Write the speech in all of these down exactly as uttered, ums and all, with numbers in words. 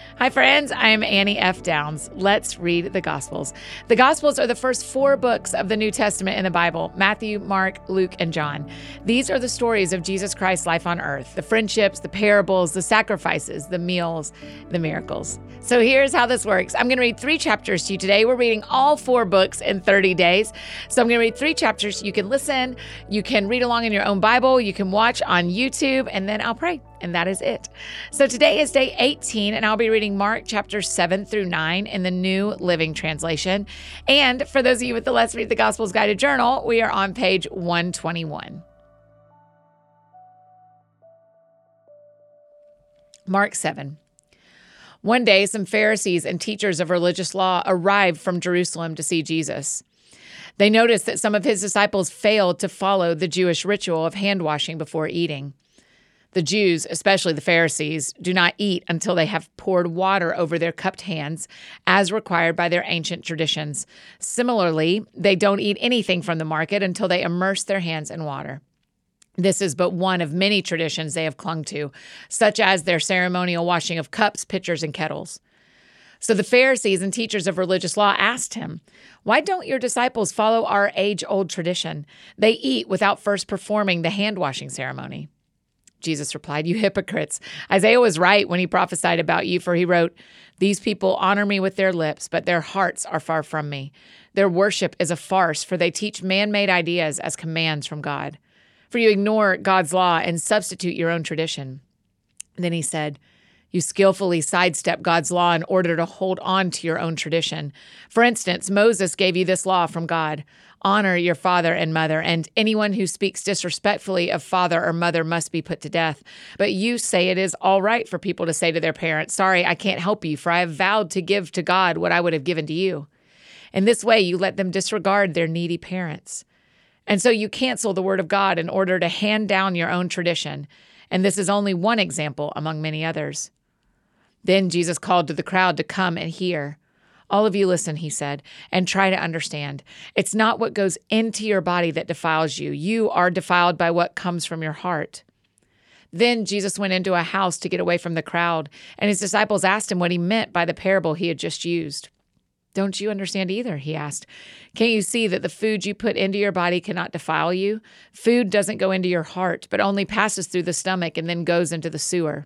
Hi, friends. I'm Annie F. Downs. Let's read the Gospels. The Gospels are the first four books of the New Testament in the Bible: Matthew, Mark, Luke, and John. These are the stories of Jesus Christ's life on earth, the friendships, the parables, the sacrifices, the meals, the miracles. So here's how this works. I'm going to read three chapters to you today. We're reading all four books in thirty days. So I'm going to read three chapters. You can listen, you can read along in your own Bible, you can watch on YouTube, and then I'll pray. And that is it. So today is day eighteen, and I'll be reading Mark chapter seven through nine in the New Living Translation. And for those of you with the Let's Read the Gospels guided journal, we are on page one twenty-one. Mark seven. One day, some Pharisees and teachers of religious law arrived from Jerusalem to see Jesus. They noticed that some of his disciples failed to follow the Jewish ritual of hand washing before eating. The Jews, especially the Pharisees, do not eat until they have poured water over their cupped hands, as required by their ancient traditions. Similarly, they don't eat anything from the market until they immerse their hands in water. This is but one of many traditions they have clung to, such as their ceremonial washing of cups, pitchers, and kettles. So the Pharisees and teachers of religious law asked him, "Why don't your disciples follow our age-old tradition? They eat without first performing the hand-washing ceremony." Jesus replied, "You hypocrites! Isaiah was right when he prophesied about you, for he wrote, 'These people honor me with their lips, but their hearts are far from me. Their worship is a farce, for they teach man-made ideas as commands from God. For you ignore God's law and substitute your own tradition.'" Then he said, "You skillfully sidestep God's law in order to hold on to your own tradition. For instance, Moses gave you this law from God: honor your father and mother, and anyone who speaks disrespectfully of father or mother must be put to death. But you say it is all right for people to say to their parents, 'Sorry, I can't help you, for I have vowed to give to God what I would have given to you.' In this way, you let them disregard their needy parents. And so you cancel the word of God in order to hand down your own tradition. And this is only one example among many others." Then Jesus called to the crowd to come and hear. "All of you listen," he said, "and try to understand. It's not what goes into your body that defiles you. You are defiled by what comes from your heart." Then Jesus went into a house to get away from the crowd, and his disciples asked him what he meant by the parable he had just used. "Don't you understand either?" he asked. "Can't you see that the food you put into your body cannot defile you? Food doesn't go into your heart, but only passes through the stomach and then goes into the sewer."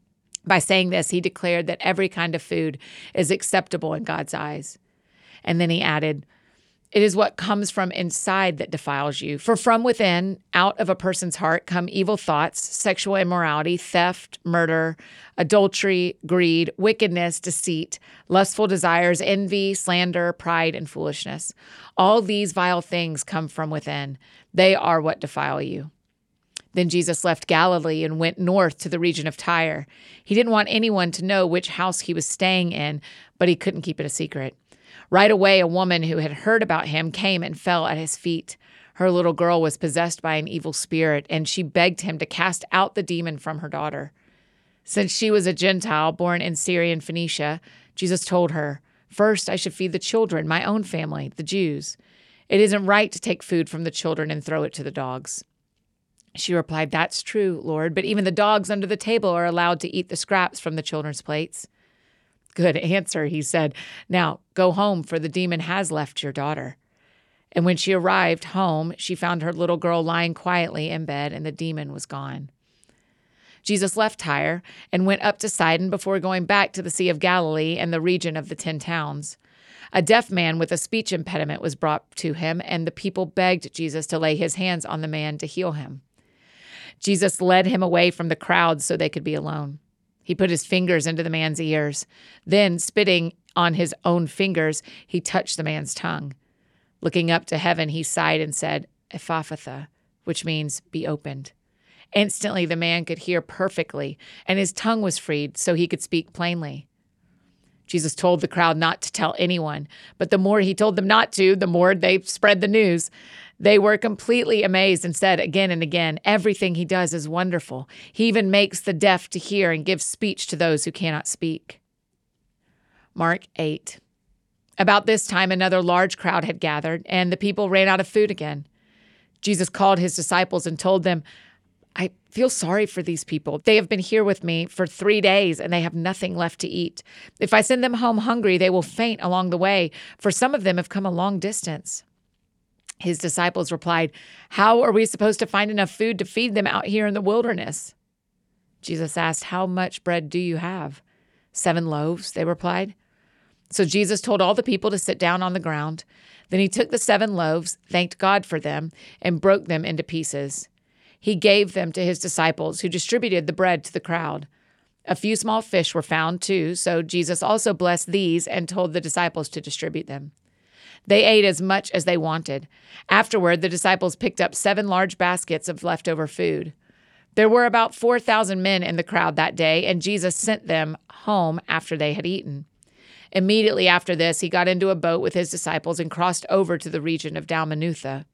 By saying this, he declared that every kind of food is acceptable in God's eyes. And then he added, "It is what comes from inside that defiles you. For from within, out of a person's heart, come evil thoughts, sexual immorality, theft, murder, adultery, greed, wickedness, deceit, lustful desires, envy, slander, pride, and foolishness. All these vile things come from within. They are what defile you." Then Jesus left Galilee and went north to the region of Tyre. He didn't want anyone to know which house he was staying in, but he couldn't keep it a secret. Right away, a woman who had heard about him came and fell at his feet. Her little girl was possessed by an evil spirit, and she begged him to cast out the demon from her daughter. Since she was a Gentile born in Syrian Phoenicia, Jesus told her, "First, I should feed the children, my own family, the Jews. It isn't right to take food from the children and throw it to the dogs." She replied, "That's true, Lord, but even the dogs under the table are allowed to eat the scraps from the children's plates." "Good answer," he said. "Now go home, for the demon has left your daughter." And when she arrived home, she found her little girl lying quietly in bed, and the demon was gone. Jesus left Tyre and went up to Sidon before going back to the Sea of Galilee and the region of the Ten Towns. A deaf man with a speech impediment was brought to him, and the people begged Jesus to lay his hands on the man to heal him. Jesus led him away from the crowd so they could be alone. He put his fingers into the man's ears. Then, spitting on his own fingers, he touched the man's tongue. Looking up to heaven, he sighed and said, "Ephphatha," which means be opened. Instantly, the man could hear perfectly, and his tongue was freed so he could speak plainly. Jesus told the crowd not to tell anyone, but the more he told them not to, the more they spread the news. They were completely amazed and said again and again, "Everything he does is wonderful. He even makes the deaf to hear and gives speech to those who cannot speak." Mark eight. About this time, another large crowd had gathered, and the people ran out of food again. Jesus called his disciples and told them, I feel sorry for these people. They have been here with me for three days and they have nothing left to eat. If I send them home hungry, they will faint along the way, for some of them have come a long distance." His disciples replied, "How are we supposed to find enough food to feed them out here in the wilderness?" Jesus asked, "How much bread do you have?" "Seven loaves," they replied. So Jesus told all the people to sit down on the ground. Then he took the seven loaves, thanked God for them, and broke them into pieces. He gave them to his disciples, who distributed the bread to the crowd. A few small fish were found, too, so Jesus also blessed these and told the disciples to distribute them. They ate as much as they wanted. Afterward, the disciples picked up seven large baskets of leftover food. There were about four thousand men in the crowd that day, and Jesus sent them home after they had eaten. Immediately after this, he got into a boat with his disciples and crossed over to the region of Dalmanutha.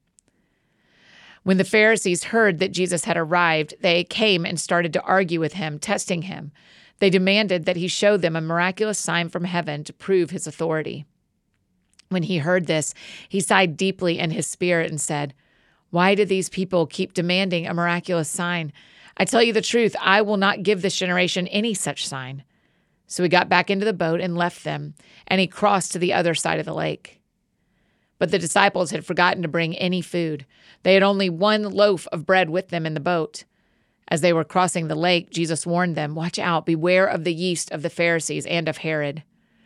When the Pharisees heard that Jesus had arrived, they came and started to argue with him, testing him. They demanded that he show them a miraculous sign from heaven to prove his authority. When he heard this, he sighed deeply in his spirit and said, "Why do these people keep demanding a miraculous sign? I tell you the truth, I will not give this generation any such sign." So he got back into the boat and left them, and he crossed to the other side of the lake. But the disciples had forgotten to bring any food. They had only one loaf of bread with them in the boat. As they were crossing the lake, Jesus warned them, "Watch out, beware of the yeast of the Pharisees and of Herod."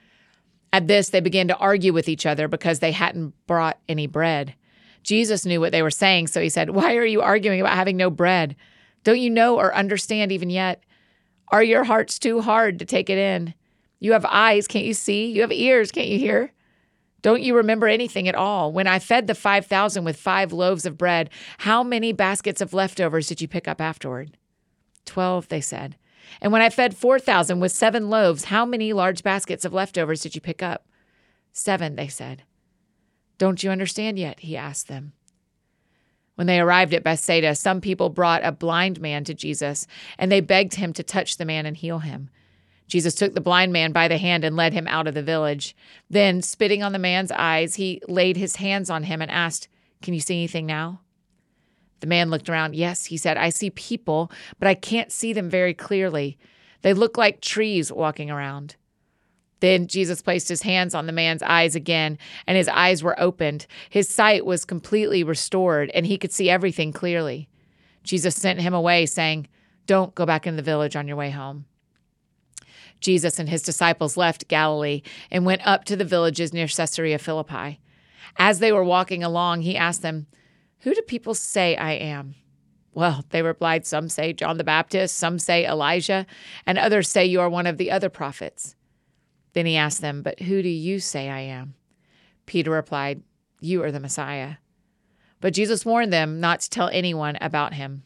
At this, they began to argue with each other because they hadn't brought any bread. Jesus knew what they were saying, so he said, "Why are you arguing about having no bread? Don't you know or understand even yet? Are your hearts too hard to take it in? You have eyes, can't you see? You have ears, can't you hear? Don't you remember anything at all? When I fed the five thousand with five loaves of bread, how many baskets of leftovers did you pick up afterward?" Twelve, they said. "And when I fed four thousand with seven loaves, how many large baskets of leftovers did you pick up?" Seven, they said. "Don't you understand yet?" he asked them. When they arrived at Bethsaida, some people brought a blind man to Jesus, and they begged him to touch the man and heal him. Jesus took the blind man by the hand and led him out of the village. Then, spitting on the man's eyes, he laid his hands on him and asked, "Can you see anything now?" The man looked around. "Yes," he said, "I see people, but I can't see them very clearly. They look like trees walking around." Then Jesus placed his hands on the man's eyes again, and his eyes were opened. His sight was completely restored, and he could see everything clearly. Jesus sent him away, saying, "Don't go back into the village on your way home." Jesus and his disciples left Galilee and went up to the villages near Caesarea Philippi. As they were walking along, he asked them, "Who do people say I am?" "Well," they replied, "some say John the Baptist, some say Elijah, and others say you are one of the other prophets." Then he asked them, "But who do you say I am?" Peter replied, "You are the Messiah." But Jesus warned them not to tell anyone about him.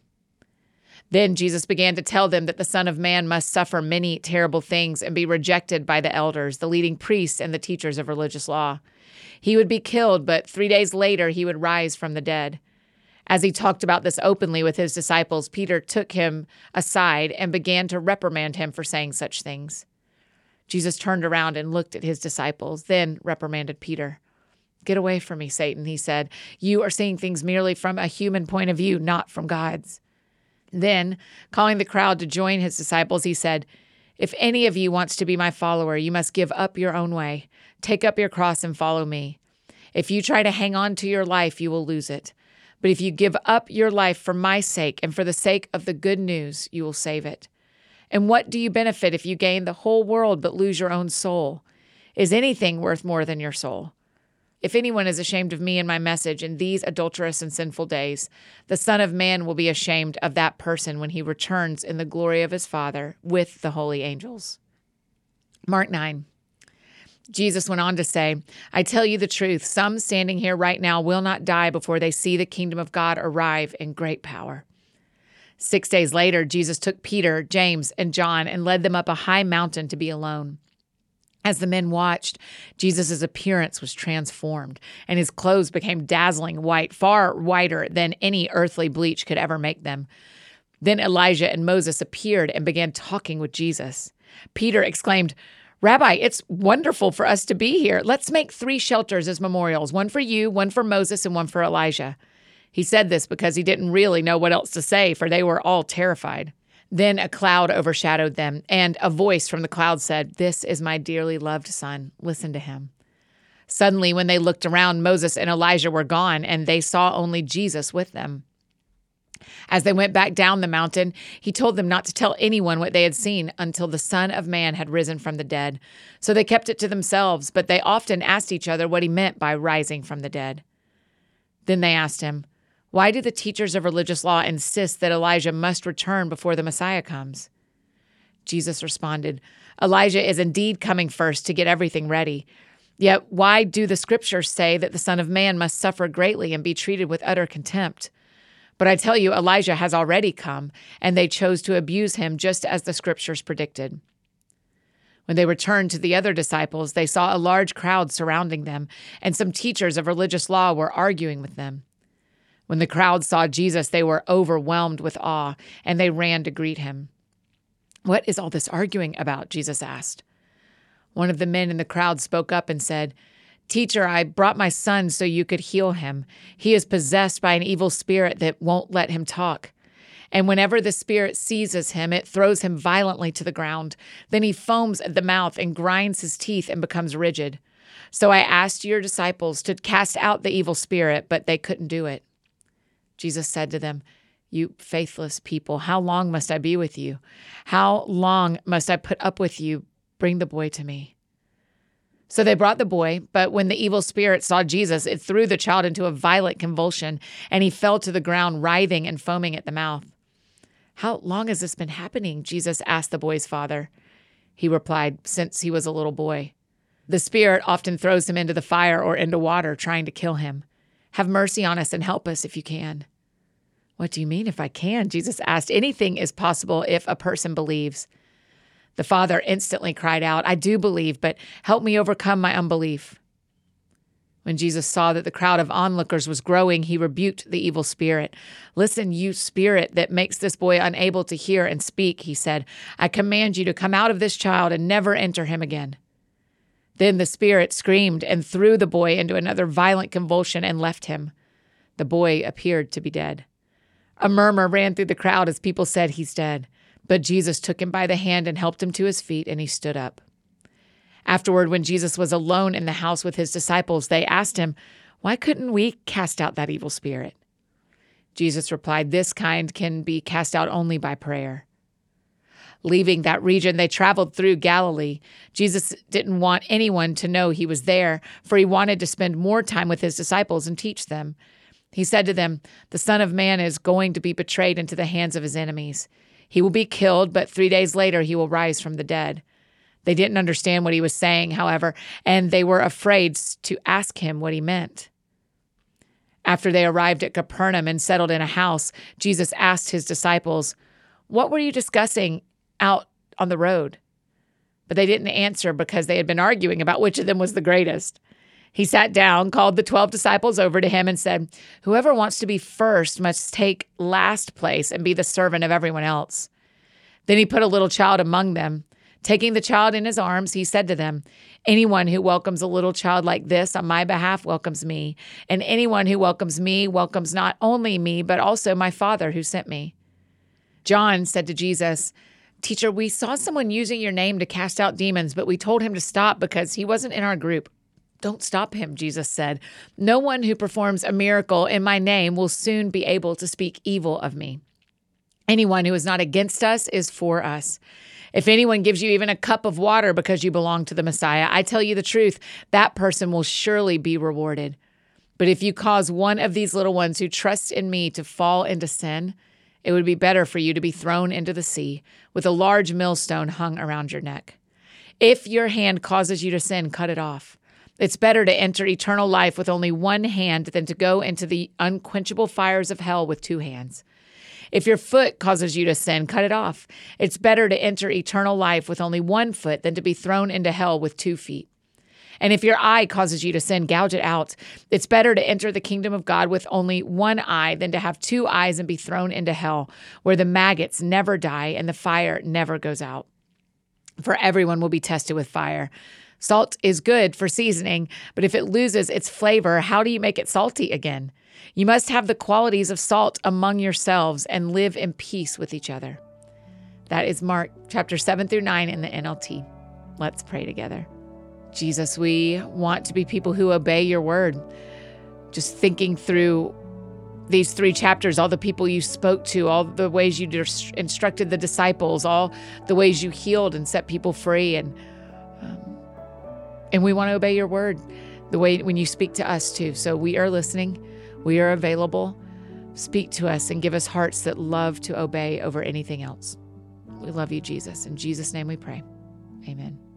Then Jesus began to tell them that the Son of Man must suffer many terrible things and be rejected by the elders, the leading priests, and the teachers of religious law. He would be killed, but three days later he would rise from the dead. As he talked about this openly with his disciples, Peter took him aside and began to reprimand him for saying such things. Jesus turned around and looked at his disciples, then reprimanded Peter. "Get away from me, Satan," he said. "You are seeing things merely from a human point of view, not from God's." Then, calling the crowd to join his disciples, he said, "If any of you wants to be my follower, you must give up your own way. Take up your cross and follow me. If you try to hang on to your life, you will lose it. But if you give up your life for my sake and for the sake of the good news, you will save it. And what do you benefit if you gain the whole world but lose your own soul? Is anything worth more than your soul? If anyone is ashamed of me and my message in these adulterous and sinful days, the Son of Man will be ashamed of that person when he returns in the glory of his Father with the holy angels." Mark nine. Jesus went on to say, "I tell you the truth, some standing here right now will not die before they see the kingdom of God arrive in great power." Six days later, Jesus took Peter, James, and John and led them up a high mountain to be alone. As the men watched, Jesus' appearance was transformed, and his clothes became dazzling white, far whiter than any earthly bleach could ever make them. Then Elijah and Moses appeared and began talking with Jesus. Peter exclaimed, "Rabbi, it's wonderful for us to be here. Let's make three shelters as memorials, one for you, one for Moses, and one for Elijah." He said this because he didn't really know what else to say, for they were all terrified. Then a cloud overshadowed them, and a voice from the cloud said, "This is my dearly loved son. Listen to him." Suddenly, when they looked around, Moses and Elijah were gone, and they saw only Jesus with them. As they went back down the mountain, he told them not to tell anyone what they had seen until the Son of Man had risen from the dead. So they kept it to themselves, but they often asked each other what he meant by rising from the dead. Then they asked him, "Why do the teachers of religious law insist that Elijah must return before the Messiah comes?" Jesus responded, "Elijah is indeed coming first to get everything ready. Yet why do the scriptures say that the Son of Man must suffer greatly and be treated with utter contempt? But I tell you, Elijah has already come, and they chose to abuse him just as the scriptures predicted." When they returned to the other disciples, they saw a large crowd surrounding them, and some teachers of religious law were arguing with them. When the crowd saw Jesus, they were overwhelmed with awe, and they ran to greet him. "What is all this arguing about?" Jesus asked. One of the men in the crowd spoke up and said, "Teacher, I brought my son so you could heal him. He is possessed by an evil spirit that won't let him talk. And whenever the spirit seizes him, it throws him violently to the ground. Then he foams at the mouth and grinds his teeth and becomes rigid. So I asked your disciples to cast out the evil spirit, but they couldn't do it." Jesus said to them, "You faithless people, how long must I be with you? How long must I put up with you? Bring the boy to me." So they brought the boy, but when the evil spirit saw Jesus, it threw the child into a violent convulsion, and he fell to the ground, writhing and foaming at the mouth. "How long has this been happening?" Jesus asked the boy's father. He replied, "Since he was a little boy. The spirit often throws him into the fire or into water, trying to kill him. Have mercy on us and help us if you can." "What do you mean, if I can?" Jesus asked. "Anything is possible if a person believes." The father instantly cried out, "I do believe, but help me overcome my unbelief." When Jesus saw that the crowd of onlookers was growing, he rebuked the evil spirit. "Listen, you spirit that makes this boy unable to hear and speak," he said, "I command you to come out of this child and never enter him again." Then the spirit screamed and threw the boy into another violent convulsion and left him. The boy appeared to be dead. A murmur ran through the crowd as people said, "He's dead." But Jesus took him by the hand and helped him to his feet, and he stood up. Afterward, when Jesus was alone in the house with his disciples, they asked him, "Why couldn't we cast out that evil spirit?" Jesus replied, "This kind can be cast out only by prayer." Leaving that region, they traveled through Galilee. Jesus didn't want anyone to know he was there, for he wanted to spend more time with his disciples and teach them. He said to them, "The Son of Man is going to be betrayed into the hands of his enemies. He will be killed, but three days later he will rise from the dead." They didn't understand what he was saying, however, and they were afraid to ask him what he meant. After they arrived at Capernaum and settled in a house, Jesus asked his disciples, "What were you discussing out on the road?" But they didn't answer because they had been arguing about which of them was the greatest. He sat down, called the twelve disciples over to him, and said, "Whoever wants to be first must take last place and be the servant of everyone else." Then he put a little child among them. Taking the child in his arms, he said to them, "Anyone who welcomes a little child like this on my behalf welcomes me, and anyone who welcomes me welcomes not only me, but also my Father who sent me." John said to Jesus, "Teacher, we saw someone using your name to cast out demons, but we told him to stop because he wasn't in our group." "Don't stop him," Jesus said. "No one who performs a miracle in my name will soon be able to speak evil of me. Anyone who is not against us is for us. If anyone gives you even a cup of water because you belong to the Messiah, I tell you the truth, that person will surely be rewarded. But if you cause one of these little ones who trust in me to fall into sin, it would be better for you to be thrown into the sea with a large millstone hung around your neck. If your hand causes you to sin, cut it off. It's better to enter eternal life with only one hand than to go into the unquenchable fires of hell with two hands. If your foot causes you to sin, cut it off. It's better to enter eternal life with only one foot than to be thrown into hell with two feet. And if your eye causes you to sin, gouge it out. It's better to enter the kingdom of God with only one eye than to have two eyes and be thrown into hell, where the maggots never die and the fire never goes out. For everyone will be tested with fire. Salt is good for seasoning, but if it loses its flavor, how do you make it salty again? You must have the qualities of salt among yourselves and live in peace with each other. That is Mark chapter seven through nine in the N L T. Let's pray together. Jesus, we want to be people who obey your word. Just thinking through these three chapters, all the people you spoke to, all the ways you instructed the disciples, all the ways you healed and set people free. And um, and we want to obey your word the way when you speak to us too. So we are listening. We are available. Speak to us and give us hearts that love to obey over anything else. We love you, Jesus. In Jesus' name we pray. Amen.